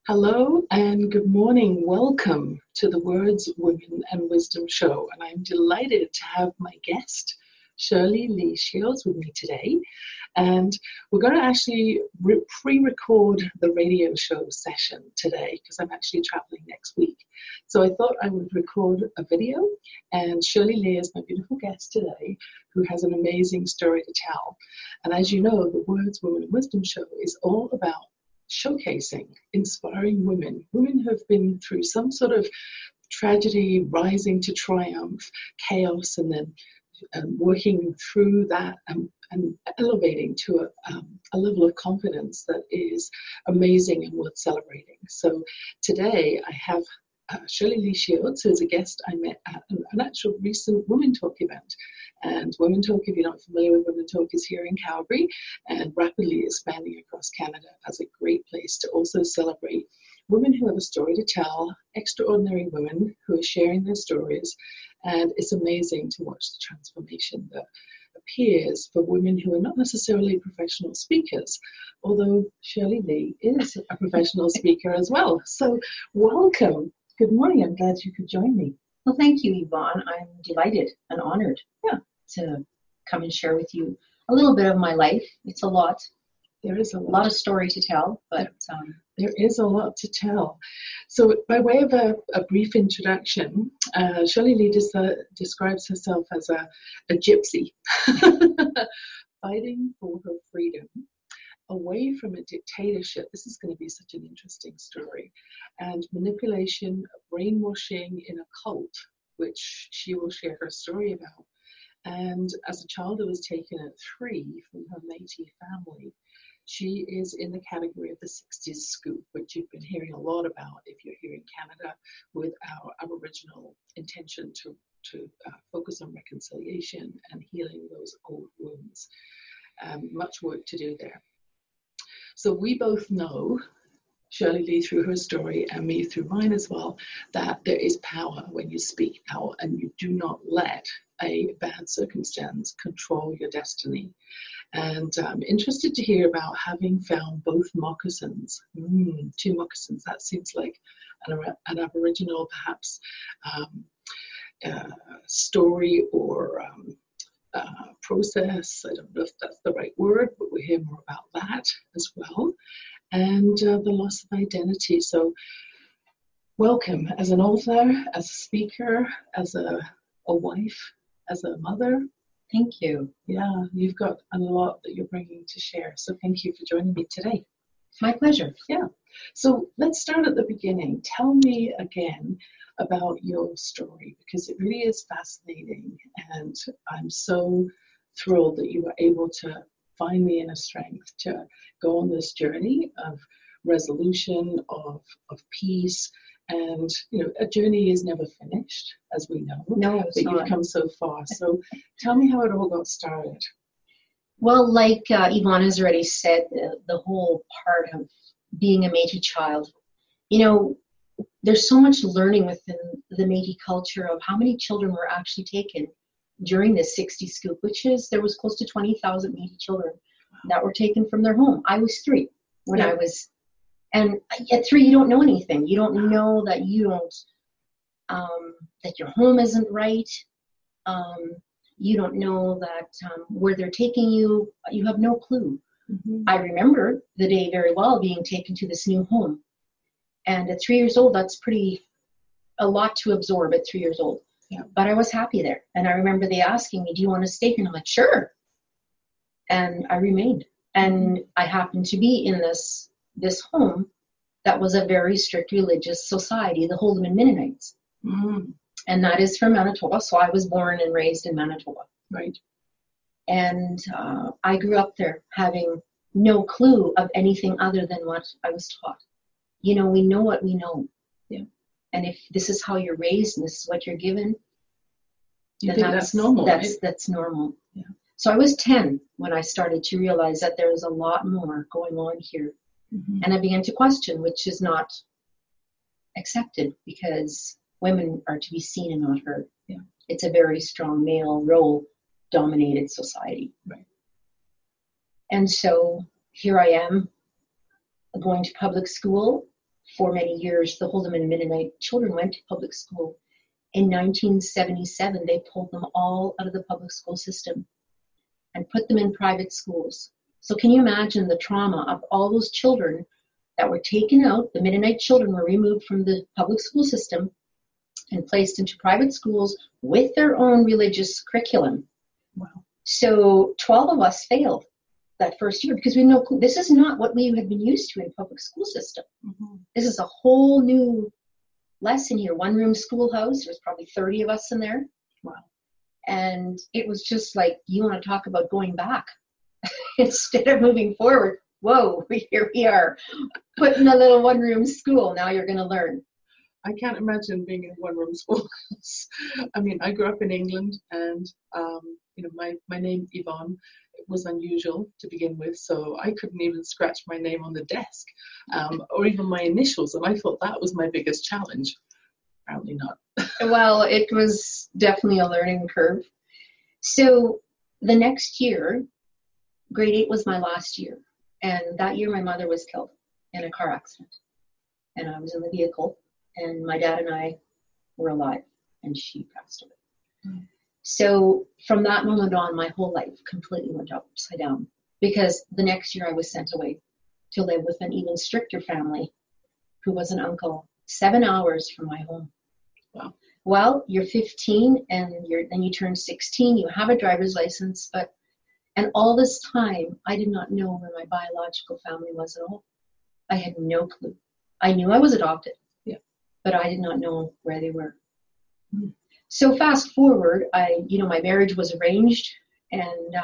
Hello and good morning. Welcome to the Words, Women and Wisdom show. And I'm delighted to have my guest, Shirley Lee Shields, with me today. And we're going to actually pre-record the radio show session today because I'm actually traveling next week. So I thought I would record a video, and Shirley Lee is my beautiful guest today who has an amazing story to tell. And as you know, the Words, Women and Wisdom show is all about showcasing, inspiring women who have been through some sort of tragedy, rising to triumph, chaos, and then working through that and elevating to a level of confidence that is amazing and worth celebrating. So today I have Shirley Lee Shields, who is a guest I met at an actual recent Women Talk event. And Women Talk, if you're not familiar with Women Talk, is here in Calgary and rapidly expanding across Canada as a great place to also celebrate women who have a story to tell, extraordinary women who are sharing their stories. And it's amazing to watch the transformation that appears for women who are not necessarily professional speakers, although Shirley Lee is a professional speaker as well. So welcome. Good morning. I'm glad you could join me. Well, thank you, Yvonne. I'm delighted and honored to come and share with you a little bit of my life. It's a lot. There is a lot of story to tell, but there is a lot to tell. So by way of a brief introduction, Shirley Lee describes herself as a gypsy fighting for her freedom away from a dictatorship. This is going to be such an interesting story. And manipulation, brainwashing in a cult, which she will share her story about. And as a child who was taken at 3 from her Métis family, she is in the category of the 60s scoop, which you've been hearing a lot about if you're here in Canada, with our Aboriginal intention to focus on reconciliation and healing those old wounds. Much work to do there. So we both know, Shirley Lee through her story and me through mine as well, that there is power when you speak out and you do not let a bad circumstance control your destiny. And I'm interested to hear about having found both moccasins. 2 moccasins, that seems like an Aboriginal perhaps story or process. I don't know if that's the right word, but we'll hear more about that as well. And the loss of identity. So welcome as an author, as a speaker, as a wife, as a mother. Thank you. Yeah, you've got a lot that you're bringing to share. So thank you for joining me today. My pleasure. Yeah. So let's start at the beginning. Tell me again about your story, because it really is fascinating. And I'm so thrilled that you were able to find the inner strength to go on this journey of resolution, of peace. And, you know, a journey is never finished, as we know. No, it's but you've come so far. So tell me how it all got started. Well, like Yvonne has already said, the whole part of being a Métis child, you know, there's so much learning within the Métis culture of how many children were actually taken during this 60 scoop, which is there was close to 20,000 Métis children that were taken from their home. I was 3 when I was, and at 3 you don't know anything. You don't know that you don't, that your home isn't right. You don't know that where they're taking you, you have no clue. Mm-hmm. I remember the day very well being taken to this new home. And at 3 years old, that's a lot to absorb at 3 years old. Yeah. But I was happy there. And I remember they asking me, do you want to stay here? And I'm like, sure. And I remained. And I happened to be in this home that was a very strict religious society, the Holdeman Mennonites. Mm-hmm. And that is from Manitoba. So I was born and raised in Manitoba. Right. And I grew up there having no clue of anything other than what I was taught. You know, we know what we know. Yeah. And if this is how you're raised and this is what you're given, then that's normal. That's normal. Yeah. So I was 10 when I started to realize that there was a lot more going on here. Mm-hmm. And I began to question, which is not accepted because women are to be seen and not heard. Yeah. It's a very strong male role dominated society. Right. And so here I am going to public school, for many years, the Holden and Mennonite children went to public school. In 1977, they pulled them all out of the public school system and put them in private schools. So can you imagine the trauma of all those children that were taken out? The Mennonite children were removed from the public school system and placed into private schools with their own religious curriculum. Wow. So 12 of us failed that first year because we know this is not what we had been used to in public school system. Mm-hmm. This is a whole new lesson here. One room schoolhouse. There's probably 30 of us in there. Wow. And it was just like, you want to talk about going back instead of moving forward. Whoa, here we are, put in a little one room school. Now you're going to learn. I can't imagine being in a one room schoolhouse. I mean, I grew up in England, and my name Yvonne was unusual to begin with, so I couldn't even scratch my name on the desk, or even my initials, and I thought that was my biggest challenge. Apparently not. Well, it was definitely a learning curve. So the next year, grade 8 was my last year, and that year my mother was killed in a car accident, and I was in the vehicle, and my dad and I were alive, and she passed away. Mm. So from that moment on, my whole life completely went upside down, because the next year I was sent away to live with an even stricter family who was an uncle 7 hours from my home. Wow. Well, you're 15 and then you turn 16, you have a driver's license, and all this time I did not know where my biological family was at all. I had no clue. I knew I was adopted, yeah, but I did not know where they were. Mm. So fast forward, my marriage was arranged, and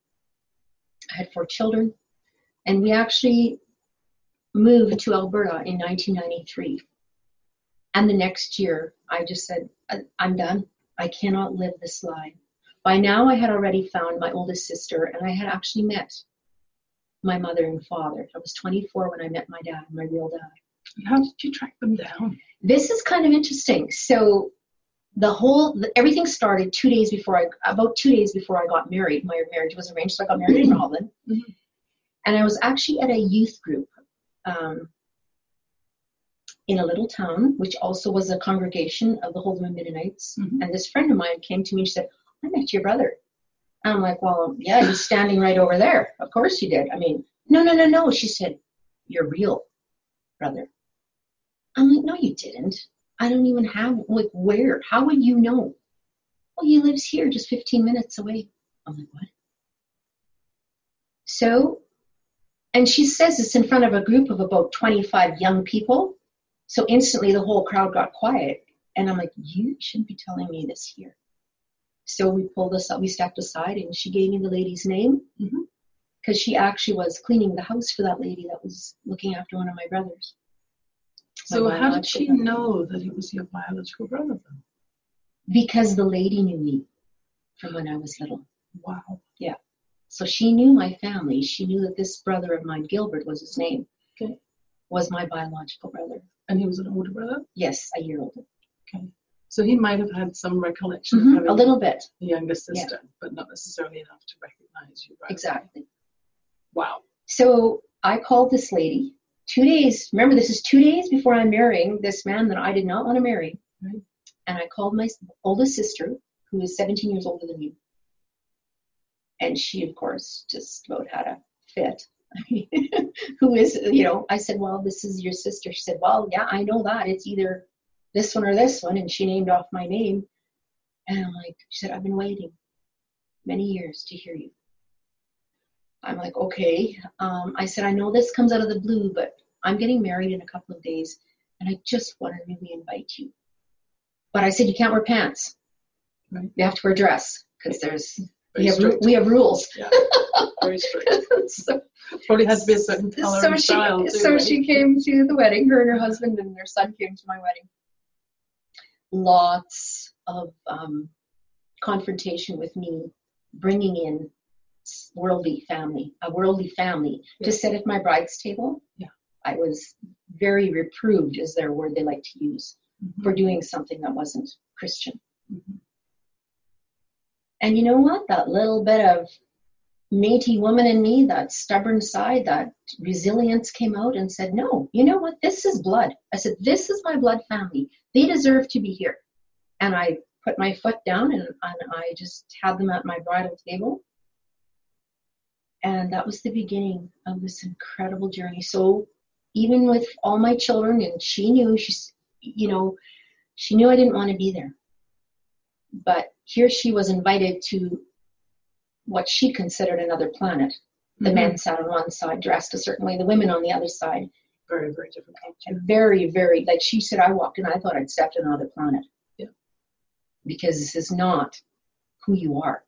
I had 4 children, and we actually moved to Alberta in 1993. And the next year, I just said, I'm done. I cannot live this lie. By now, I had already found my oldest sister, and I had actually met my mother and father. I was 24 when I met my dad, my real dad. How did you track them down? This is kind of interesting. So everything started about 2 days before I got married. My marriage was arranged, so I got married in Robin. Mm-hmm. And I was actually at a youth group in a little town, which also was a congregation of the Holden Mennonites. Mm-hmm. And this friend of mine came to me and she said, I met your brother. And I'm like, well, yeah, he's standing right over there. Of course you did. I mean, no. She said, your real brother. I'm like, no, you didn't. I don't even have, where? How would you know? Well, he lives here just 15 minutes away. I'm like, what? So, and she says this in front of a group of about 25 young people. So instantly the whole crowd got quiet. And I'm like, you shouldn't be telling me this here. So we pulled us up, we stepped aside, and she gave me the lady's name, because she actually was cleaning the house for that lady that was looking after one of my brothers. So how did she know that it was your biological brother then? Because the lady knew me from when I was little. Wow. Yeah. So she knew my family. She knew that this brother of mine, Gilbert was his name, was my biological brother. And he was an older brother? Yes, a year older. Okay. So he might have had some recollection of having a little bit. A younger sister, but not necessarily enough to recognize you. Right? Exactly. Wow. So I called this lady 2 days. Remember, this is 2 days before I'm marrying this man that I did not want to marry. Right. And I called my oldest sister, who is 17 years older than me. And she, of course, just about had a fit. Who is, I said, well, this is your sister. She said, well, yeah, I know that. It's either this one or this one. And she named off my name. And I'm like, she said, I've been waiting many years to hear you. I'm like, okay. I said, I know this comes out of the blue, but I'm getting married in a couple of days, and I just want to really invite you. But I said, you can't wear pants. Right. You have to wear a dress, because we have rules. Yeah. Very strict. So, probably has to be a certain color and style too. So she came to the wedding. Her and her husband and their son came to my wedding. Lots of confrontation with me, bringing in a worldly family to sit at my bride's table. Yeah. I was very reproved, is their word they like to use, for doing something that wasn't Christian. And you know what? That little bit of Métis woman in me, that stubborn side, that resilience came out and said, no, you know what? This is blood. I said, this is my blood family. They deserve to be here. And I put my foot down and I just had them at my bridal table. And that was the beginning of this incredible journey. So even with all my children, and she knew, she knew I didn't want to be there. But here she was invited to what she considered another planet. The men sat on one side, dressed a certain way, the women on the other side. Very, very different culture. Very, very, like she said, I walked in, I thought I'd stepped on another planet. Yeah. Because this is not who you are.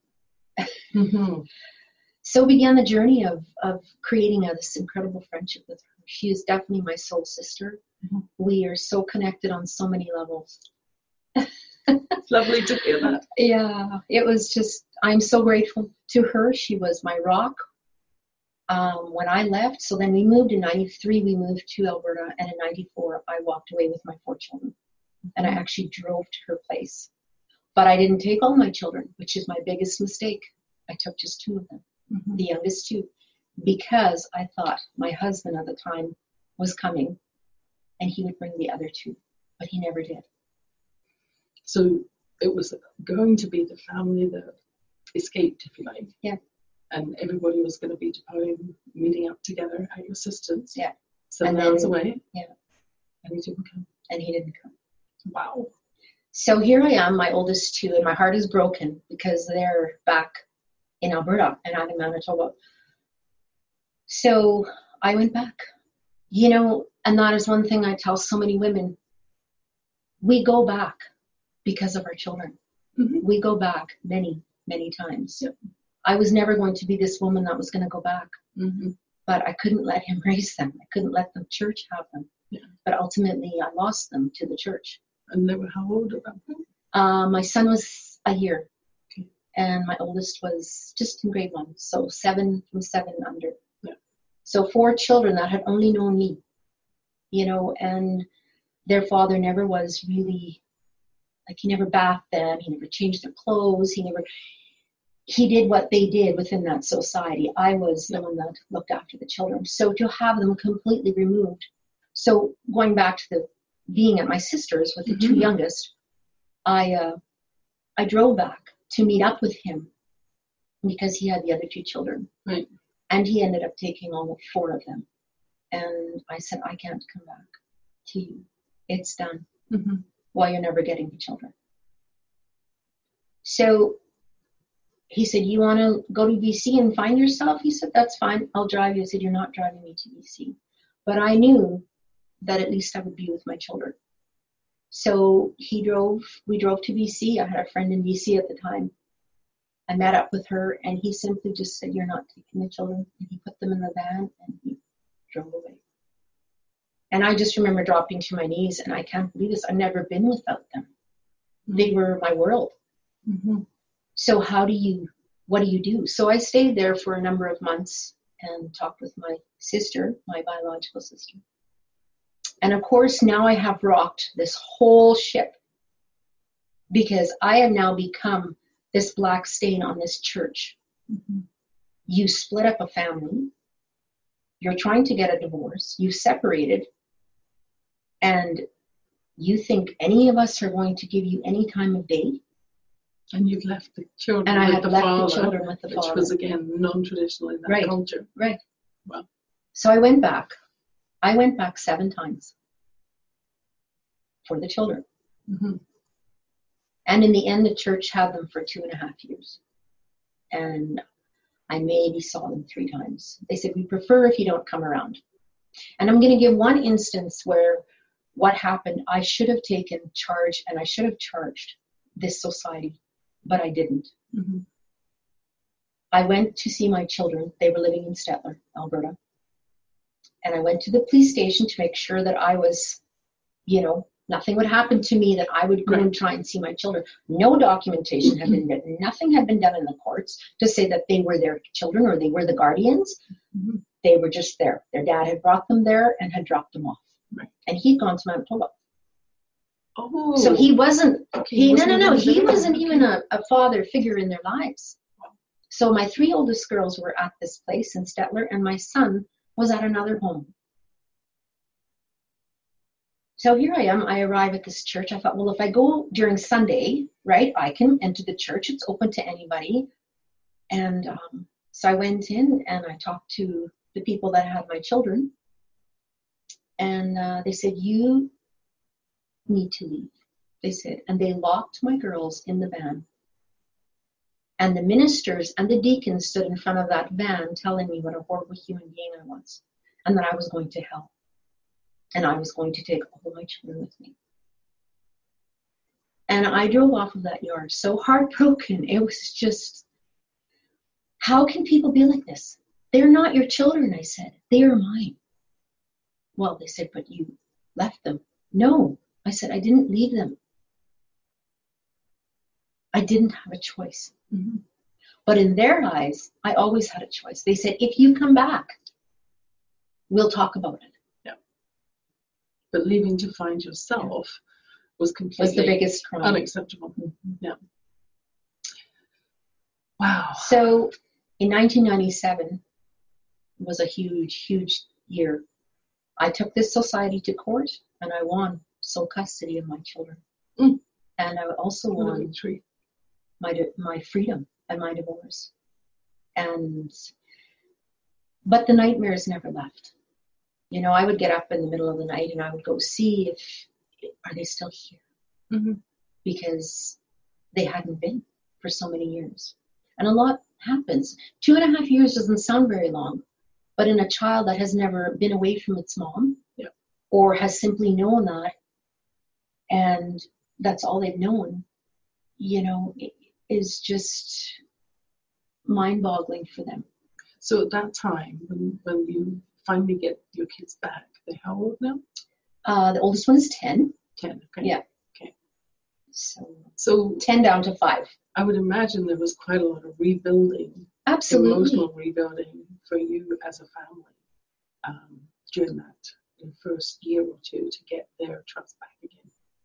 So began the journey of creating this incredible friendship with her. She is definitely my soul sister. We are so connected on so many levels. It's lovely to hear that. Yeah, it was just, I'm so grateful to her. She was my rock when I left. So then we moved in 93, we moved to Alberta, and in 94, I walked away with my 4 children. And I actually drove to her place. But I didn't take all my children, which is my biggest mistake. I took just 2 of them, the youngest 2, because I thought my husband at the time was coming and he would bring the other 2, but he never did. So it was going to be the family that escaped, if you like. Yeah. And everybody was going to be meeting up together at your sister's. Yeah. 7 hours away. Yeah. And he didn't come. And he didn't come. Wow. So here I am, my oldest 2, and my heart is broken because they're back in Alberta and I'm in Manitoba. So I went back. And that is one thing I tell so many women. We go back because of our children. We go back many, many times. Yep. I was never going to be this woman that was going to go back. But I couldn't let him raise them. I couldn't let the church have them. Yeah. But ultimately, I lost them to the church. And they were how old at that point? My son was a year. Okay. And my oldest was just in grade 1. So 7 under. Yeah. So 4 children that had only known me. And their father never was really, he never bathed them. He never changed their clothes. He did what they did within that society. I was the one that looked after the children. So to have them completely removed. So going back to being at my sister's with the 2 youngest, I drove back to meet up with him because he had the other 2 children. Right. And he ended up taking all 4 of them. And I said, I can't come back to you. It's done. Well, you're never getting the children. So he said, you want to go to BC and find yourself? He said, that's fine. I'll drive you. I said, you're not driving me to BC. But I knew that at least I would be with my children. So we drove to BC. I had a friend in BC at the time. I met up with her and he simply just said, you're not taking the children. And he put them in the van and he drove away. And I just remember dropping to my knees and I can't believe this. I've never been without them. They were my world. So what do you do? So I stayed there for a number of months and talked with my sister, my biological sister. And of course, now I have rocked this whole ship because I have now become this black stain on this church. You split up a family. You're trying to get a divorce. You separated. And you think any of us are going to give you any time of day? And you've left the children and I with had the left father, the children with the which father. was again non-traditional in that culture. Right. Wow. So I went back. I went back 7 times for the children. And in the end, the church had them for 2.5 years. And I maybe saw them 3 times. They said, we prefer if you don't come around. And I'm going to give one instance where what happened, I should have taken charge and I should have charged this society, but I didn't. I went to see my children. They were living in Stettler, Alberta. And I went to the police station to make sure that I was, nothing would happen to me, that I would go and try and see my children. No documentation had been written. Nothing had been done in the courts to say that they were their children or they were the guardians. They were just there. Their dad had brought them there and had dropped them off. And he'd gone to Manitoba. Oh. So he wasn't, he wasn't wasn't even a father figure in their lives. So my 3 oldest girls were at this place in Stettler, and my son was at another home. So here I am. I arrive at this church. I thought, well, if I go during Sunday, right, I can enter the church. It's open to anybody. And so I went in and I talked to the people that had my children. And they said, you need to leave, they said. And they locked my girls in the van. And the ministers and the deacons stood in front of that van telling me what a horrible human being I was and that I was going to hell. And I was going to take all my children with me. And I drove off of that yard so heartbroken. It was just, how can people be like this? They're not your children, I said. They are mine. Well, they said, but you left them. No, I said, I didn't leave them. I didn't have a choice. Mm-hmm. But in their eyes, I always had a choice. They said, if you come back, we'll talk about it. But leaving to find yourself was completely the biggest crime. Unacceptable. Mm-hmm. Yeah. Wow. So in 1997 was a huge, huge year. I took this society to court and I won sole custody of my children. Mm. And I also won my freedom and my divorce. But the nightmares never left. You know, I would get up in the middle of the night and I would go see are they still here? Mm-hmm. Because they hadn't been for so many years. And a lot happens. 2.5 years doesn't sound very long, but in a child that has never been away from its mom, or has simply known that, and that's all they've known, you know, it is just mind-boggling for them. So at that time, when you finally get your kids back, they're how old now? The oldest one is 10. 10, okay. Yeah. Okay. So 10 down to 5. I would imagine there was quite a lot of rebuilding. Absolutely. Emotional rebuilding for you as a family during that first year or two to get their trust back again.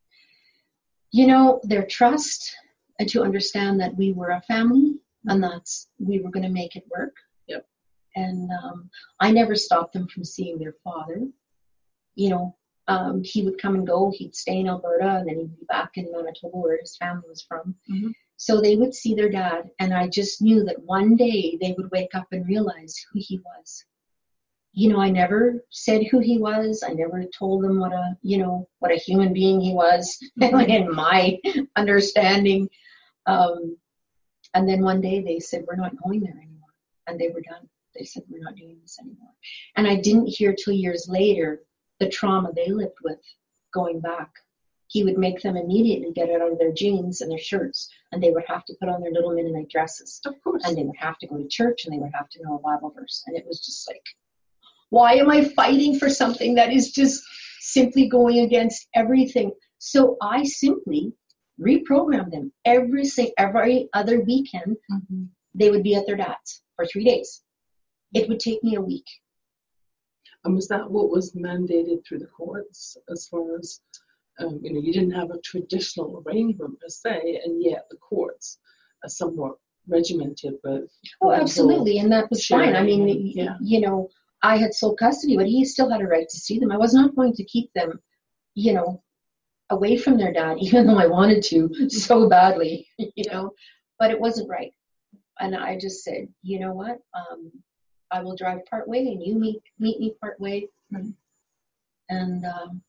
You know, their trust, and to understand that we were a family and that we were going to make it work. Yep. And I never stopped them from seeing their father. You know, he would come and go. He'd stay in Alberta and then he'd be back in Manitoba where his family was from. Mm-hmm. So they would see their dad, and I just knew that one day they would wake up and realize who he was. You know, I never said who he was. I never told them what a human being he was in my understanding. And then one day they said, we're not going there anymore. And they were done. They said, we're not doing this anymore. And I didn't hear till years later the trauma they lived with going back. He would make them immediately get it out of their jeans and their shirts, and they would have to put on their little Mennonite dresses. Of course. And they would have to go to church, and they would have to know a Bible verse. And it was just like, why am I fighting for something that is just simply going against everything? So I simply reprogrammed them. Every other weekend, mm-hmm. they would be at their dad's for 3 days. It would take me a week. And was that what was mandated through the courts as far as, you didn't have a traditional arrangement per se, and yet the courts are somewhat regimented with... Oh, absolutely, and that was fine. I mean, you know, I had sole custody, but he still had a right to see them. I was not going to keep them, you know, away from their dad, even though I wanted to so badly, you know, but it wasn't right. And I just said, you know what, I will drive part way and you meet me part way. Mm-hmm. And,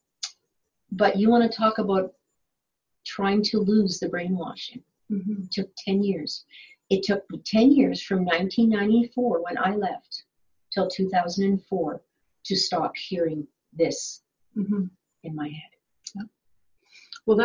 but you want to talk about trying to lose the brainwashing. Mm-hmm. It took 10 years. It took me 10 years from 1994 when I left till 2004 to stop hearing this mm-hmm. in my head. Yeah. Well,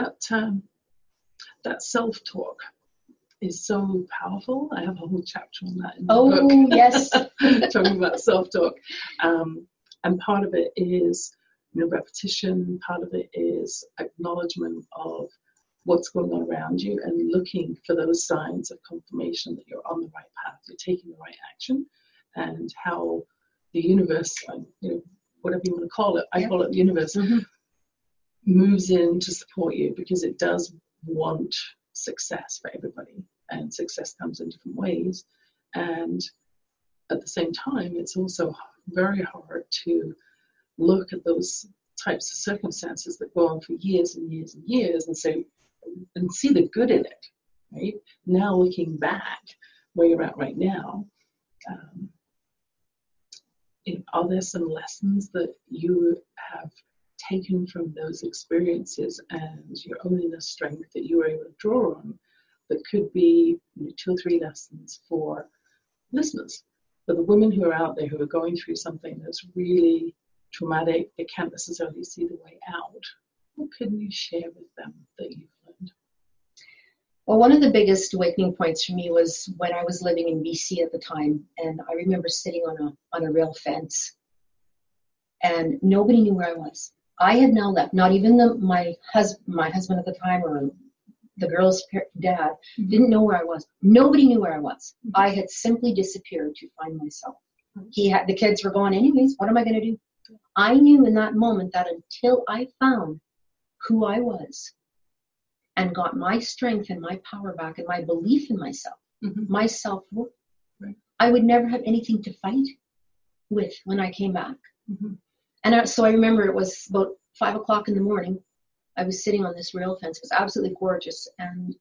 that self-talk is so powerful. I have a whole chapter on that in the book. Oh, yes. Talking about self-talk. And part of it is, repetition. Part of it is acknowledgement of what's going on around you and looking for those signs of confirmation that you're on the right path, you're taking the right action, and how the universe, whatever you want to call it, I call it the universe, mm-hmm. moves in to support you because it does want success for everybody, and success comes in different ways. And at the same time, it's also very hard to look at those types of circumstances that go on for years and years and years and say, and see the good in it, right? Now looking back where you're at right now, are there some lessons that you have taken from those experiences and your own inner strength that you were able to draw on that could be 2 or 3 lessons for listeners, for the women who are out there who are going through something that's really traumatic, they can't necessarily see the way out? What can you share with them that you've learned? Well, one of the biggest awakening points for me was when I was living in BC at the time, and I remember sitting on a rail fence, and nobody knew where I was. I had now left. Not even my husband at the time, or the girl's dad, didn't know where I was. Nobody knew where I was. I had simply disappeared to find myself. The kids were gone anyways. What am I going to do? I knew in that moment that until I found who I was and got my strength and my power back and my belief in myself, my self-worth, I would never have anything to fight with when I came back. And so I remember it was about 5 o'clock in the morning. I was sitting on this rail fence. It was absolutely gorgeous. And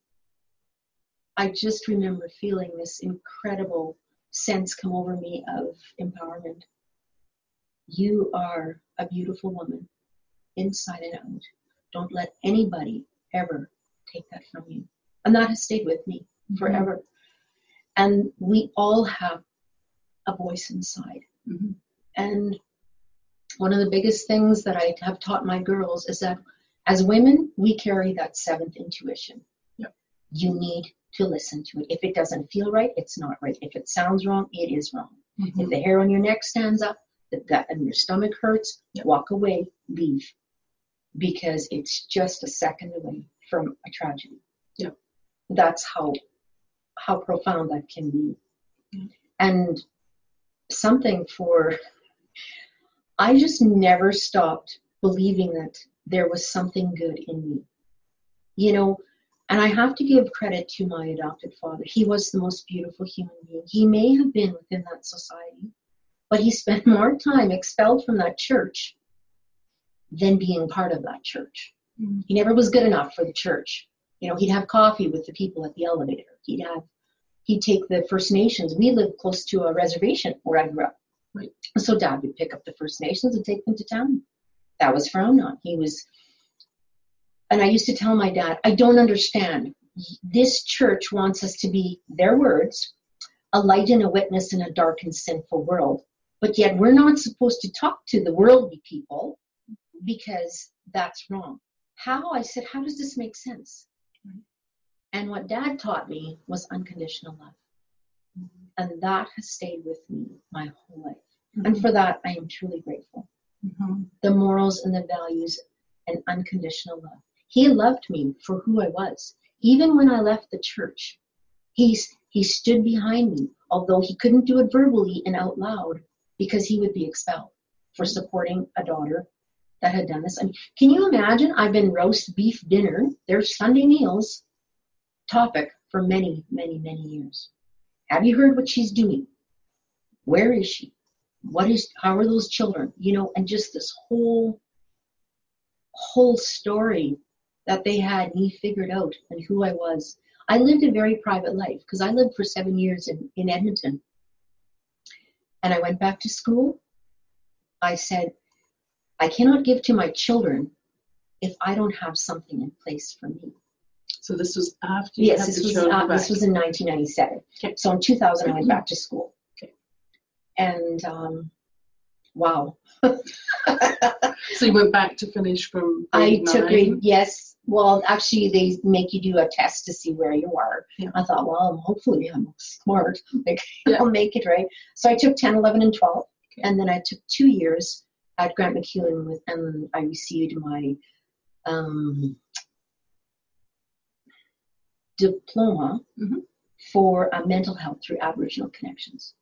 I just remember feeling this incredible sense come over me of empowerment. You are a beautiful woman, inside and out. Don't let anybody ever take that from you. And that has stayed with me forever. And we all have a voice inside. And one of the biggest things that I have taught my girls is that as women, we carry that 7th intuition. You need to listen to it. If it doesn't feel right, it's not right. If it sounds wrong, it is wrong. If the hair on your neck stands up, the gut and your stomach hurts, walk away, leave. Because it's just a second away from a tragedy. That's how profound that can be. And I just never stopped believing that there was something good in me. And I have to give credit to my adopted father. He was the most beautiful human being. He may have been within that society, but he spent more time expelled from that church than being part of that church. He never was good enough for the church. He'd have coffee with the people at the elevator. He'd take the First Nations. We lived close to a reservation where I grew up. So Dad would pick up the First Nations and take them to town. That was frowned on. And I used to tell my dad, I don't understand. This church wants us to be, their words, a light and a witness in a dark and sinful world. But yet we're not supposed to talk to the worldly people because that's wrong. I said, how does this make sense? And what Dad taught me was unconditional love. And that has stayed with me my whole life. And for that, I am truly grateful. The morals and the values and unconditional love. He loved me for who I was. Even when I left the church, he stood behind me, although he couldn't do it verbally and out loud because he would be expelled for supporting a daughter that had done this. I mean, can you imagine? I've been roast beef dinner, their Sunday meals topic for many, many, many years. Have you heard what she's doing? Where is she? How are those children? And just this whole story that they had me figured out and who I was. I lived a very private life because I lived for 7 years in Edmonton. And I went back to school. I said, I cannot give to my children if I don't have something in place for me. So this was after you had the children back? This was in 1997. Okay. So in 2000, I went back to school. Okay. And wow. So you went back to finish from grade 9? Yes. Well, actually, they make you do a test to see where you are. I thought, well, hopefully I'm smart. I'll make it, right? So I took 10, 11, and 12. Okay. And then I took 2 years at Grant MacEwan, and I received my diploma for mental health through Aboriginal Connections.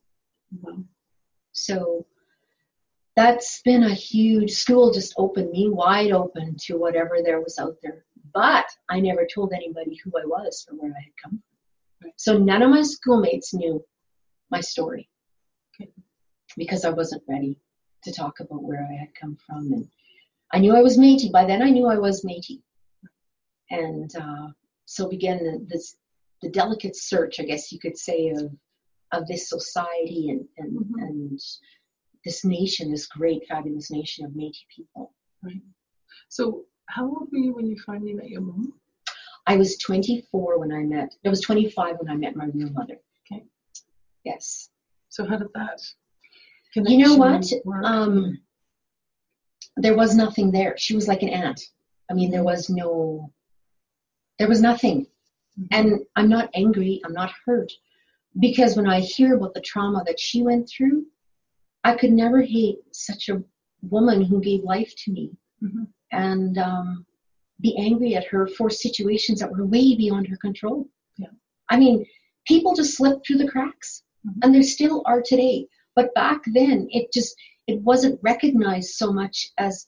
So that's been a huge, school just opened me wide open to whatever there was out there. But I never told anybody who I was or where I had come from. So none of my schoolmates knew my story. Okay. Because I wasn't ready to talk about where I had come from. And I knew I was Métis. By then I knew I was Métis. And so began the delicate search, I guess you could say, of this society and this nation, this great, fabulous nation of Métis people. Right. So how old were you when you finally met your mom? I was 24 when I met, I was 25 when I met my real mother. Okay. Yes. So how did that You know what? work? There was nothing there. She was like an aunt. I mean, there was nothing. Mm-hmm. And I'm not angry. I'm not hurt. Because when I hear about the trauma that she went through, I could never hate such a woman who gave life to me. Mm-hmm. And be angry at her for situations that were way beyond her control. Yeah. I mean, people just slipped through the cracks, and there still are today. But back then, it wasn't recognized so much as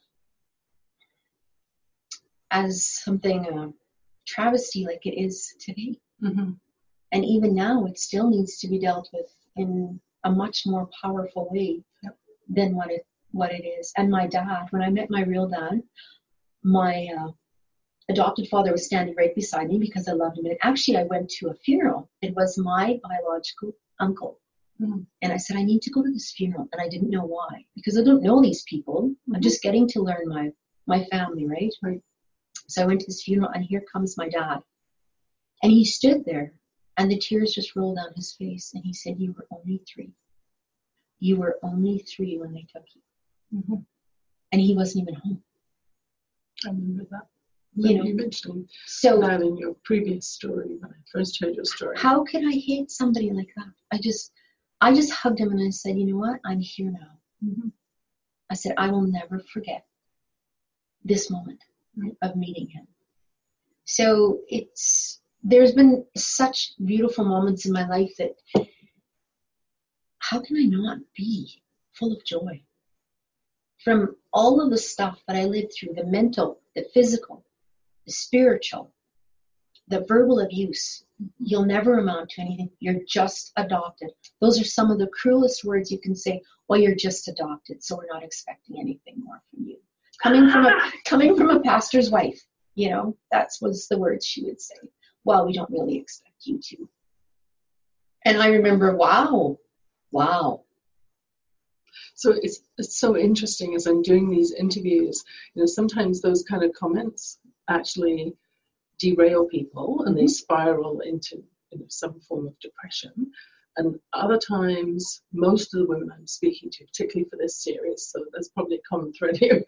something travesty like it is today. Mm-hmm. And even now, it still needs to be dealt with in a much more powerful way than what it is. And my dad, when I met my real dad, my adopted father was standing right beside me because I loved him. And actually, I went to a funeral. It was my biological uncle. Mm-hmm. And I said, I need to go to this funeral. And I didn't know why, because I don't know these people. Mm-hmm. I'm just getting to learn my family, right? Right. So I went to this funeral, and here comes my dad. And he stood there, and the tears just rolled down his face. And he said, you were only 3. You were only 3 when they took you. Mm-hmm. And he wasn't even home. I remember that. You mentioned that in your previous story when I first heard your story. How could I hate somebody like that? I just hugged him and I said, you know what? I'm here now. Mm-hmm. I said, I will never forget this moment of meeting him. So there's been such beautiful moments in my life that how can I not be full of joy? From all of the stuff that I lived through, the mental, the physical, the spiritual, the verbal abuse, you'll never amount to anything. You're just adopted. Those are some of the cruelest words you can say. Well, you're just adopted, so we're not expecting anything more from you. Coming from a pastor's wife, that was the words she would say. Well, we don't really expect you to. And I remember, wow. So it's so interesting as I'm doing these interviews, sometimes those kind of comments actually derail people and they spiral into some form of depression. And other times, most of the women I'm speaking to, particularly for this series, so there's probably a common thread here,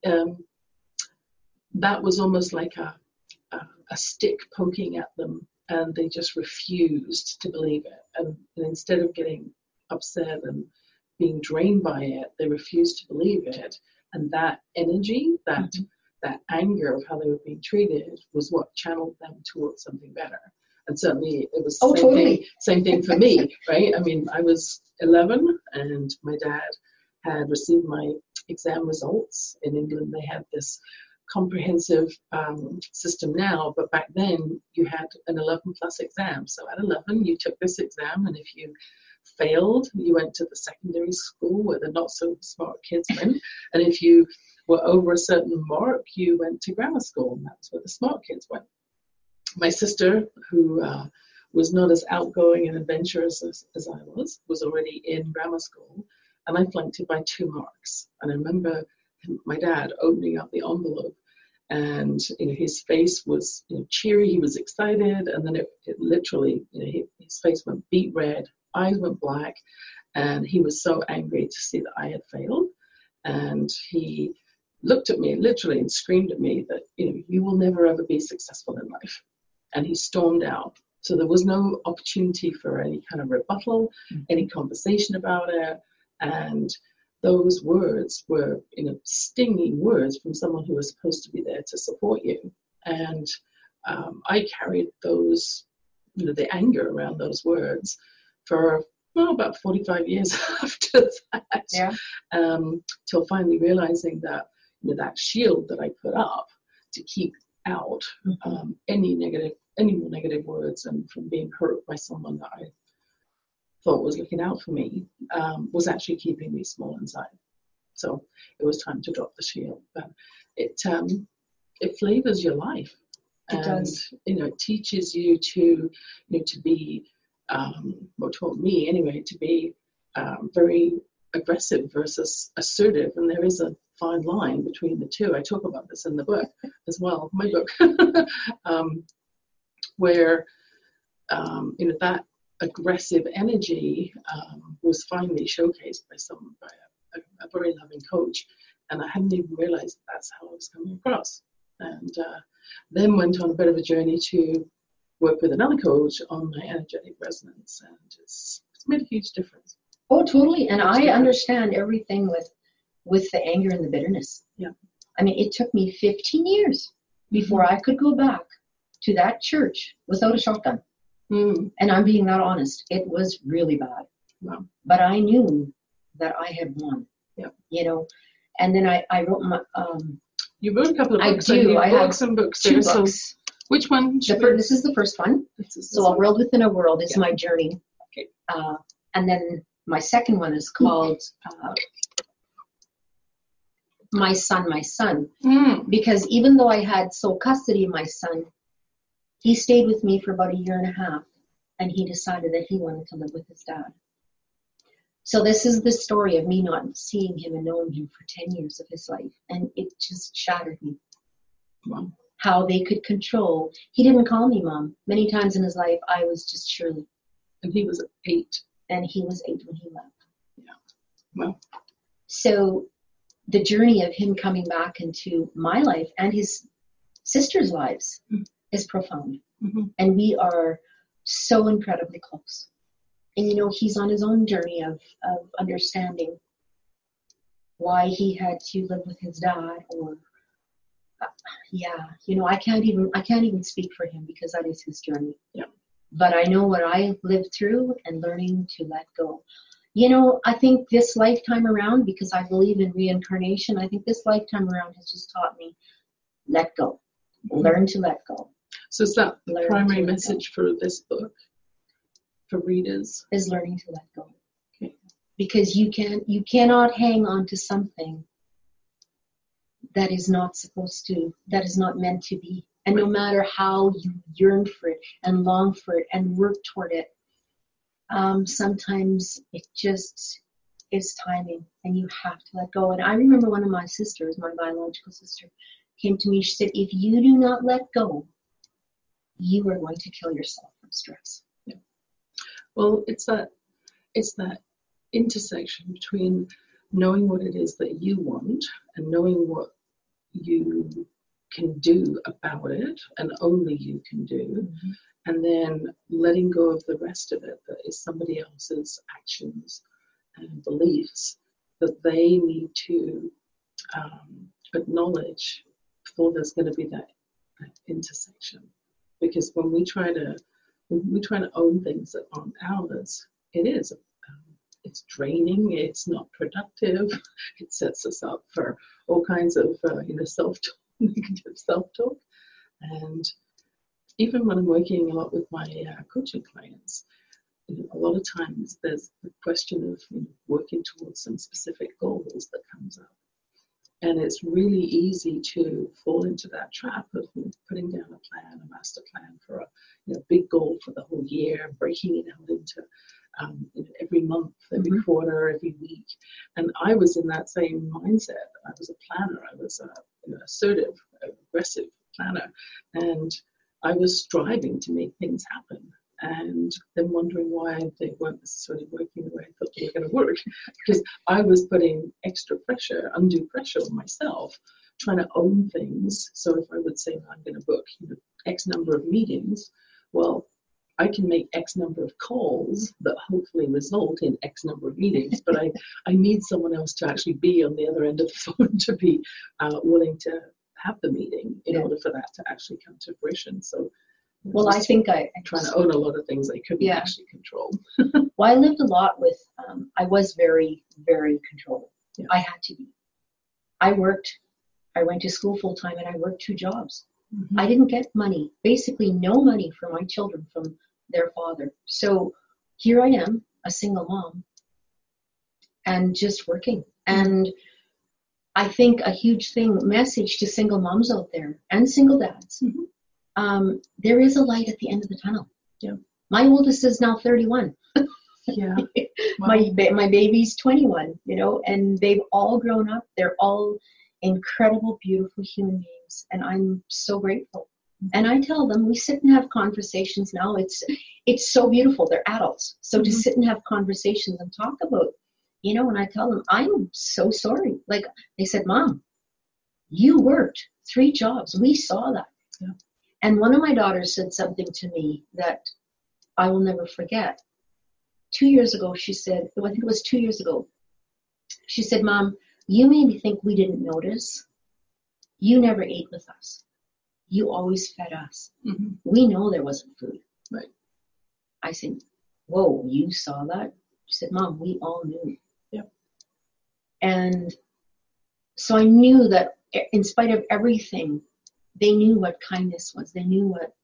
that was almost like a stick poking at them, and they just refused to believe it. And instead of getting upset and being drained by it, they refused to believe it. And that energy, that anger of how they were being treated was what channeled them towards something better. And certainly it was same thing for me, right? I mean, I was 11 and my dad had received my exam results. In England, they had this comprehensive system now, but back then you had an 11 plus exam. So at 11, you took this exam, and if you failed, you went to the secondary school where the not so smart kids went. And if you were over a certain mark, you went to grammar school, and that's where the smart kids went. My sister, who was not as outgoing and adventurous as I was already in grammar school, and I flunked it by 2 marks. And I remember my dad opening up the envelope, and his face was cheery, he was excited, and then it literally, his face went beet red, eyes went black, and he was so angry to see that I had failed. And he looked at me literally and screamed at me that you will never ever be successful in life. And he stormed out. So there was no opportunity for any kind of rebuttal, any conversation about it. And those words were, stinging words from someone who was supposed to be there to support you. And I carried those, the anger around those words for about 45 years after that. Till finally realizing that that shield that I put up to keep out any more negative words and from being hurt by someone that I thought was looking out for me was actually keeping me small inside. So it was time to drop the shield. But it flavors your life. It does. It teaches you to, to be, taught me anyway, to be very aggressive versus assertive. And there is a fine line between the two. I talk about this in the book as well, my book, where, that aggressive energy was finally showcased by a very loving coach. And I hadn't even realized that's how I was coming across. And then went on a bit of a journey to work with another coach on my energetic resonance, and it's made a huge difference. Oh, totally. And I understand everything with the anger and the bitterness. Yeah. I mean, it took me 15 years before I could go back to that church without a shotgun. And I'm being that honest. It was really bad. Wow. But I knew that I had won. Yeah. And then I wrote my... You wrote a couple of books. I do. I have some books. two there, books. So which one? This is the first one. So A World Within a World is my journey. Okay. And then my second one is called My Son, My Son. Because even though I had sole custody of my son, he stayed with me for about 1.5 years, and he decided that he wanted to live with his dad. So this is the story of me not seeing him and knowing him for 10 years of his life. And it just shattered me. Wow. How they could control. He didn't call me mom. Many times in his life, I was just Shirley. And he was 8. And he was 8 when he left. Yeah. Well. So the journey of him coming back into my life and his sister's lives is profound. And we are so incredibly close. And, he's on his own journey of understanding why he had to live with his dad, or, I can't even speak for him because that is his journey. Yeah. But I know what I lived through and learning to let go. I think this lifetime around, because I believe in reincarnation, I think this lifetime around has just taught me, let go. Learn to let go. So is that the primary message for this book? For readers, is learning to let go. Okay. Because you cannot hang on to something that is not meant to be. And no matter how you yearn for it and long for it and work toward it, sometimes it just is timing, and you have to let go. And I remember one of my sisters, my biological sister, came to me. She said, if you do not let go, you are going to kill yourself from stress. Well, it's that intersection between knowing what it is that you want and knowing what you can do about it, and only you can do, and then letting go of the rest of it that is somebody else's actions and beliefs that they need to acknowledge before there's going to be that intersection. Because when we try to own things that aren't ours, it's draining, it's not productive, it sets us up for all kinds of self-talk, negative self-talk. And even when I'm working a lot with my coaching clients, a lot of times there's the question of working towards some specific goals that comes up. And it's really easy to fall into that trap of putting down a master plan for a big goal for the whole year, breaking it out into every month, every quarter, every week. And I was in that same mindset. I was a planner. I was an assertive, aggressive planner. And I was striving to make things happen. And then wondering why they weren't necessarily working the way I thought they were going to work. Because I was putting extra pressure, undue pressure on myself, trying to own things. So if I would say, I'm going to book X number of meetings, well, I can make X number of calls that hopefully result in X number of meetings, but I need someone else to actually be on the other end of the phone to be willing to have the meeting in order for that to actually come to fruition. So, well, I think I'm trying to own a lot of things I couldn't actually control. Well, I lived a lot with, I was very, very controlled. Yeah. I had to be. I went to school full time, and I worked 2 jobs. I didn't get money, basically no money for my children from their father. So here I am a single mom and just working. And I think a huge message to single moms out there and single dads, there is a light at the end of the tunnel. Yeah. My oldest is now 31. Yeah. Wow. My baby's 21, and they've all grown up. They're all incredible, beautiful human beings. And I'm so grateful. And I tell them, we sit and have conversations now. It's so beautiful. They're adults. So to sit and have conversations and talk about, and I tell them, I'm so sorry. Like they said, Mom, you worked 3 jobs. We saw that. Yeah. And one of my daughters said something to me that I will never forget. 2 years ago, she said, I think it was 2 years ago, she said, Mom, you made me think we didn't notice. You never ate with us. You always fed us. Mm-hmm. We know there wasn't food. Right. I said, whoa, you saw that? She said, Mom, we all knew. Yep. And so I knew that in spite of everything, they knew what kindness was. They knew what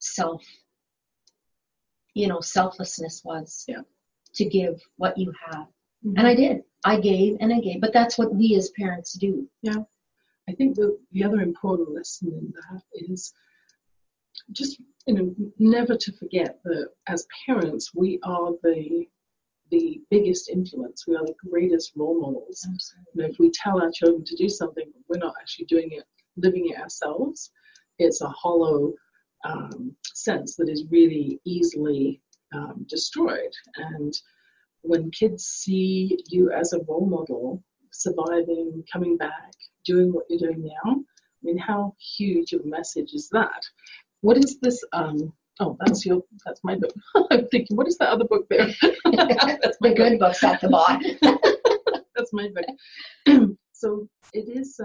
selflessness was. Yeah. To give what you have. Mm-hmm. And I did. I gave and I gave. But that's what we as parents do. Yeah. I think the other important lesson in that is just, never to forget that as parents, we are the biggest influence. We are the greatest role models. If we tell our children to do something, but we're not actually doing it, living it ourselves, it's a hollow sense that is really easily destroyed. And when kids see you as a role model, surviving, coming back, doing what you're doing now, how huge of a message is that? What is this? That's my book. I'm thinking, what is that other book there? That's the good book's at the bottom. That's my book. So it is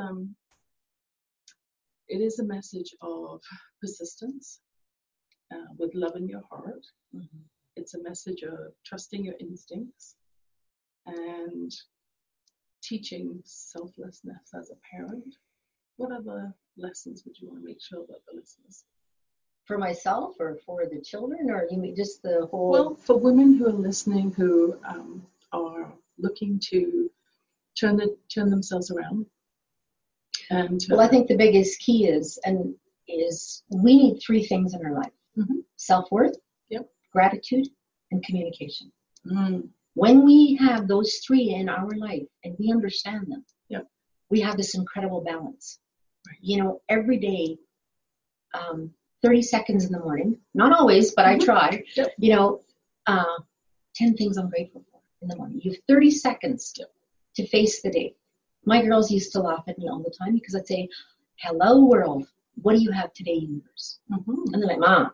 a message of persistence with love in your heart. Mm-hmm. It's a message of trusting your instincts and teaching selflessness as a parent. What other lessons would you want to make sure that the listeners? For myself or for the children, or you mean just the whole? Well, for women who are listening who are looking to turn themselves around. And well, I think the biggest key is we need 3 things in our life. Mm-hmm. Self-worth, yep, gratitude, and communication. Mm. When we have those 3 in our life and we understand them, yep, we have this incredible balance. Right. Every day, 30 seconds in the morning, not always, but I try, yep, 10 things I'm grateful for in the morning. You have 30 seconds to face the day. My girls used to laugh at me all the time because I'd say, hello world, what do you have today, universe? Mm-hmm. And they're like, Mom.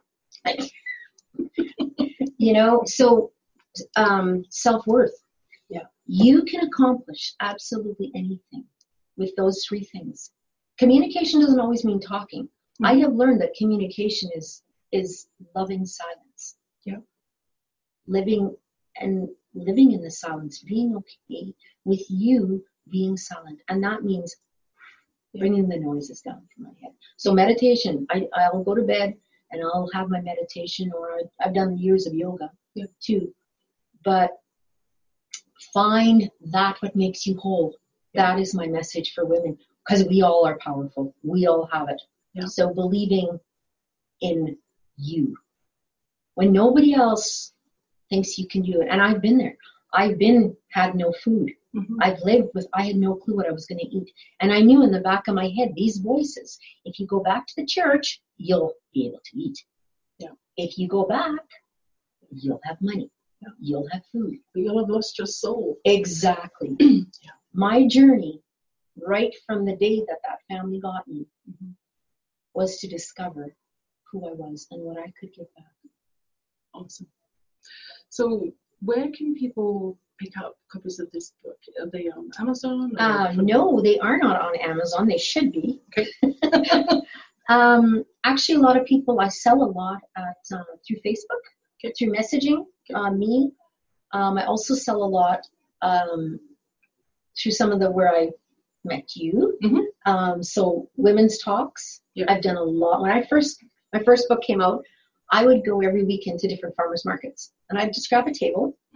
So self-worth. Yeah. You can accomplish absolutely anything with those 3 things. Communication doesn't always mean talking. Mm-hmm. I have learned that communication is loving silence. Yeah. Living in the silence, being okay with you being silent. And that means bringing the noises down from my head. So meditation, I'll go to bed and I'll have my meditation, or I've done years of yoga too. But find that what makes you whole. That is my message for women, because we all are powerful. We all have it. Yeah. So believing in you. When nobody else thinks you can do it. And I've been there. Had no food. Mm-hmm. I had no clue what I was going to eat. And I knew in the back of my head, these voices, if you go back to the church, you'll be able to eat. Yeah. If you go back, you'll have money. Yeah. You'll have food. But you'll have lost your soul. Exactly. Yeah. My journey, right from the day that family got me, was to discover who I was and what I could give back. Awesome. So where can people pick up copies of this book? Are they on Amazon? No, they are not on Amazon. They should be. Okay. Actually, a lot of people, I sell a lot through Facebook, through messaging, me. I also sell a lot through some of where I met you. Mm-hmm. So women's talks. Yeah. I've done a lot. When my first book came out, I would go every weekend to different farmers markets, and I'd just grab a table,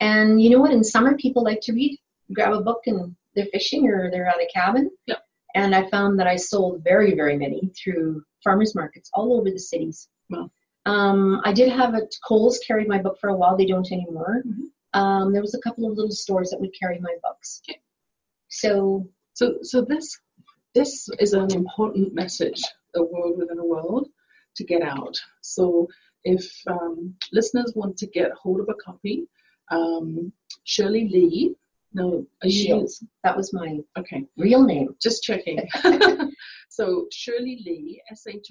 And you know what? In summer, people like to read, grab a book and they're fishing or they're at a cabin. Yeah. And I found that I sold very, very many through farmers markets all over the cities. Wow. I did have Kohl's carried my book for a while. They don't anymore. Mm-hmm. There was a couple of little stores that would carry my books. Okay. So this is an important message, a world within a world, to get out. So if listeners want to get hold of a copy, Shirley Lee. No, Shields. That was my real name. Just checking. So Shirley Lee, SHIRLEYLEE.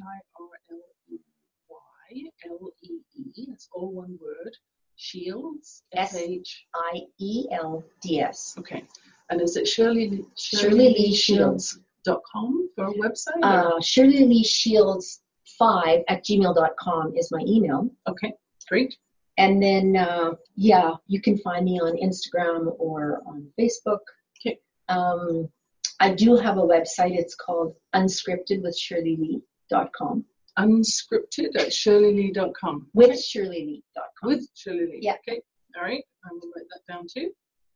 It's all one word. Shields. SHIELDS. Okay. And is it ShirleyLeeShields.com for a website? ShirleyLeeShields5@gmail.com is my email. Okay, great. And then, you can find me on Instagram or on Facebook. Okay. I do have a website. It's called unscriptedwithshirleylee.com. Unscripted at shirleylee.com. With shirleylee.com. With Shirley Lee. Yeah. Okay. All right. I will write that down too.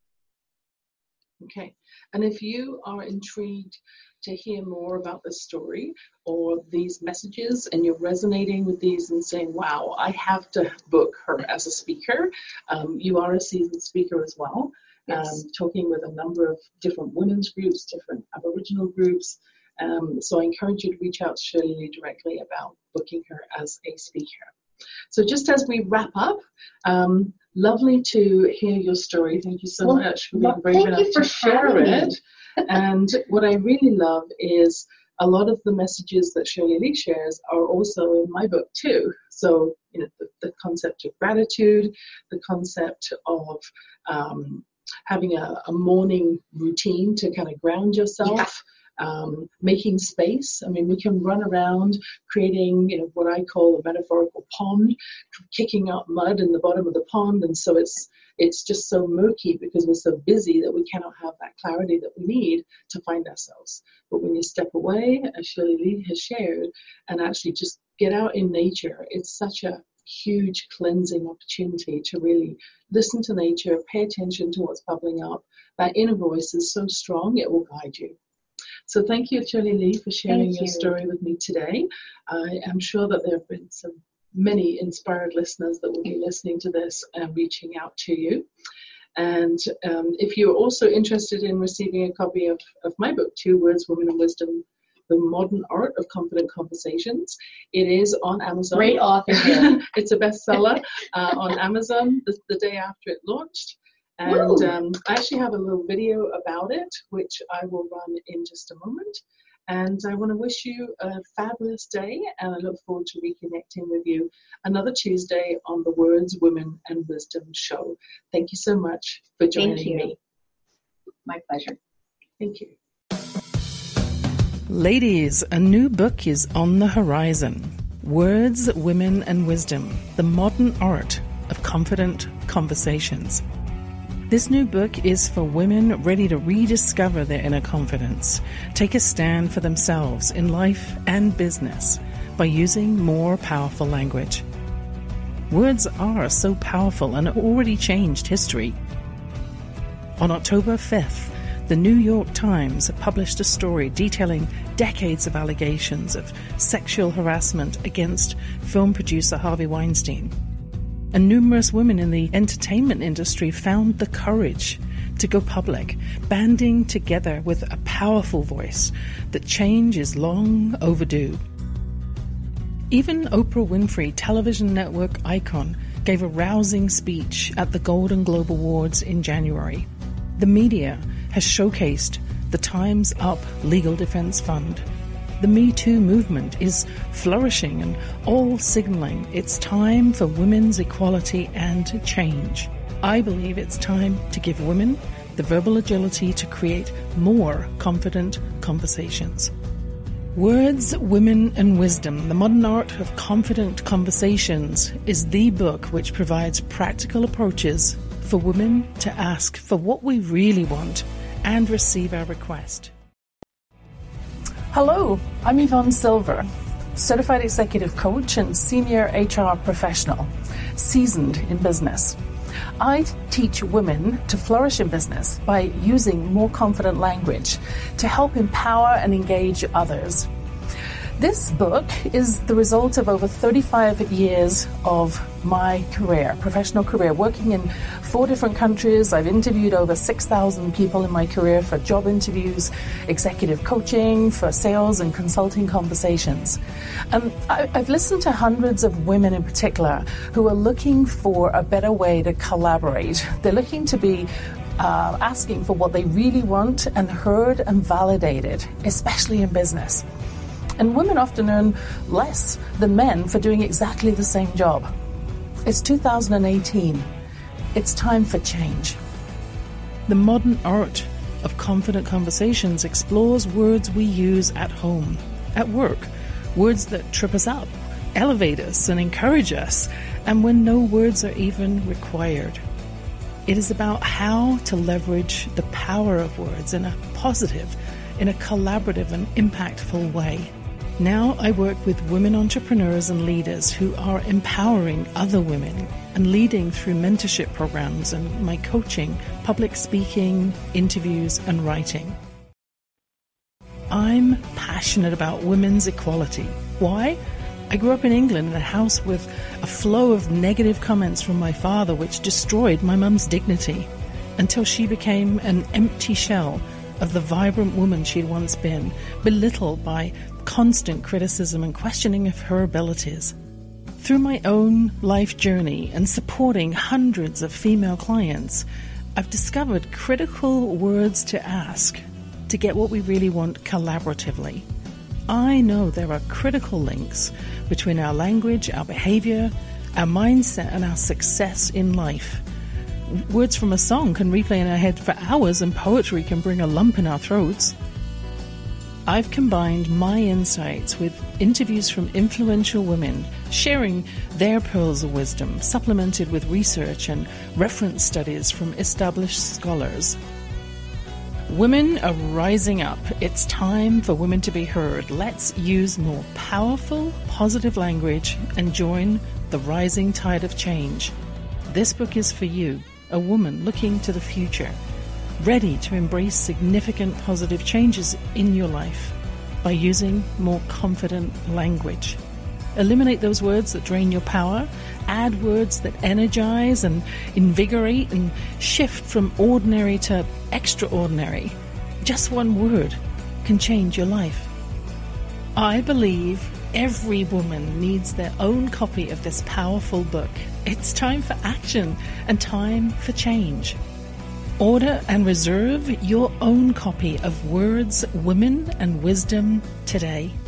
Okay. And if you are intrigued to hear more about this story or these messages and you're resonating with these and saying, wow, I have to book her as a speaker, you are a seasoned speaker as well. Yes. Talking with a number of different women's groups, different Aboriginal groups. So I encourage you to reach out to Shirley Lee directly about booking her as a speaker. So just as we wrap up, lovely to hear your story. Thank you so much for being brave enough to share it. And what I really love is a lot of the messages that Shirley Lee shares are also in my book too. So, the concept of gratitude, the concept of having a morning routine to kind of ground yourself. Yeah. Making space. I mean, we can run around creating, what I call a metaphorical pond, kicking up mud in the bottom of the pond, and so it's just so murky because we're so busy that we cannot have that clarity that we need to find ourselves. But when you step away, as Shirley Lee has shared, and actually just get out in nature, it's such a huge cleansing opportunity to really listen to nature, pay attention to what's bubbling up. That inner voice is so strong, it will guide you. So thank you, Shirley Lee, for sharing your story with me today. I am sure that there have been many inspired listeners that will be listening to this and reaching out to you. And if you're also interested in receiving a copy of my book, 2 Words, Women and Wisdom, The Modern Art of Confident Conversations, it is on Amazon. Great author. It's a bestseller on Amazon the day after it launched. And I actually have a little video about it, which I will run in just a moment. And I want to wish you a fabulous day, and I look forward to reconnecting with you another Tuesday on the Words, Women and Wisdom show. Thank you so much for joining me. My pleasure. Thank you. Ladies, a new book is on the horizon. Words, Women and Wisdom, the Modern Art of Confident Conversations. This new book is for women ready to rediscover their inner confidence, take a stand for themselves in life and business by using more powerful language. Words are so powerful and already changed history. On October 5th, the New York Times published a story detailing decades of allegations of sexual harassment against film producer Harvey Weinstein. And numerous women in the entertainment industry found the courage to go public, banding together with a powerful voice that change is long overdue. Even Oprah Winfrey, television network icon, gave a rousing speech at the Golden Globe Awards in January. The media has showcased the Time's Up Legal Defense Fund. The Me Too movement is flourishing and all signaling it's time for women's equality and change. I believe it's time to give women the verbal agility to create more confident conversations. Words, Women and Wisdom, the Modern Art of Confident Conversations is the book which provides practical approaches for women to ask for what we really want and receive our request. Hello, I'm Yvonne Silver, Certified Executive Coach and Senior HR Professional, seasoned in business. I teach women to flourish in business by using more confident language to help empower and engage others. This book is the result of over 35 years of my career, professional career, working in 4 different countries. I've interviewed over 6,000 people in my career for job interviews, executive coaching, for sales and consulting conversations. And I've listened to hundreds of women in particular who are looking for a better way to collaborate. They're looking to be asking for what they really want and heard and validated, especially in business. And women often earn less than men for doing exactly the same job. It's 2018. It's time for change. The modern art of confident conversations explores words we use at home, at work, words that trip us up, elevate us, and encourage us, and when no words are even required. It is about how to leverage the power of words in a positive, in a collaborative and impactful way. Now I work with women entrepreneurs and leaders who are empowering other women and leading through mentorship programs and my coaching, public speaking, interviews, and writing. I'm passionate about women's equality. Why? I grew up in England in a house with a flow of negative comments from my father which destroyed my mum's dignity until she became an empty shell of the vibrant woman she'd once been, belittled by constant criticism and questioning of her abilities. Through my own life journey and supporting hundreds of female clients, I've discovered critical words to ask to get what we really want collaboratively. I know there are critical links between our language, our behavior, our mindset, and our success in life. Words from a song can replay in our head for hours, and poetry can bring a lump in our throats. I've combined my insights with interviews from influential women, sharing their pearls of wisdom, supplemented with research and reference studies from established scholars. Women are rising up. It's time for women to be heard. Let's use more powerful, positive language and join the rising tide of change. This book is for you, a woman looking to the future, ready to embrace significant positive changes in your life by using more confident language. Eliminate those words that drain your power, add words that energize and invigorate, and shift from ordinary to extraordinary. Just one word can change your life. I believe every woman needs their own copy of this powerful book. It's time for action and time for change. Order and reserve your own copy of Words, Women and Wisdom today.